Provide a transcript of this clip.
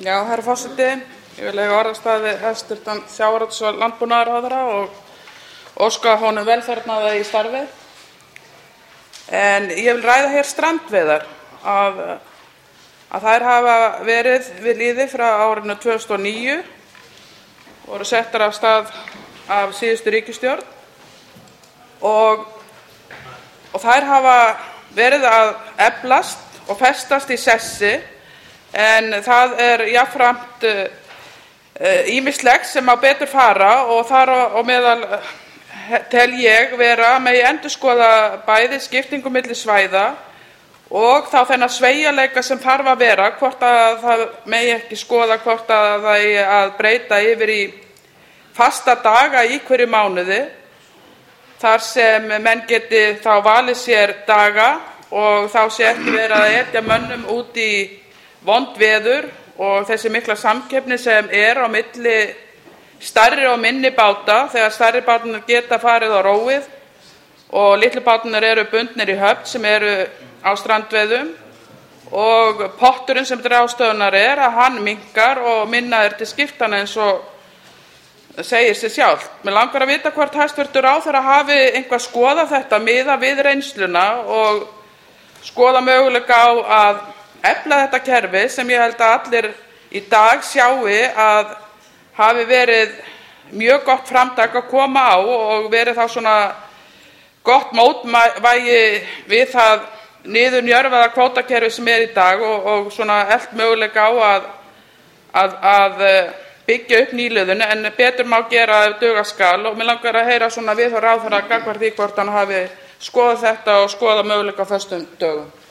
Já, herra forseti, ég vil eiga orðastað við hæstvirtan sjávarútvegs- og landbúnaðarráðherra og óska honum velfarnaðar í starfi. En ég vil ræða hér strandveiðar, að þær hafa verið við lýði frá árinu 2009, voru settar af stað af síðustu ríkisstjórn og þær hafa verið að eflast og festast í sessi. En það jafnframt ýmislegt sem á betur fara og þar á meðal tel ég vera megi endurskoða bæði skiptingu milli svæða og þá þennan sveigjanleika sem þarf að vera, hvort að það megi ekki skoða hvort að það eigi að breyta yfir í fasta daga í hverju mánuði, þar sem menn geti þá valið sér daga og þá sé ekki verið að etja mönnum út í vond veður og þessi mikla samkeppni sem á milli stærri og minni báta, þegar stærri bátarnir geta farið á róið og litlu bátarnir eru bundnir í höfn sem eru á strandveiðum og potturinn sem til ráðstöfunar að hann minnkar og minna til skiptanna eins og segir sig sjálft. Mig langar að vita hvort hæstvirtur ráðherra hafi eitthvað skoðað þetta miðað við reynsluna og skoða möguleika á að efla þetta kerfi sem ég held að allir í dag sjái að hafi verið mjög gott framtak að koma á og verið þá svona gott mótvægi við það niðurnjörvaða kvótakerfi sem í dag og svona eflt möguleika á að byggja upp nýliðun, en betur má gera ef duga skal og mig langar að heyra svona viðhorf ráðherra gagnvart því hvort hann hafi skoðað þetta og skoðað möguleika á föstum dögum.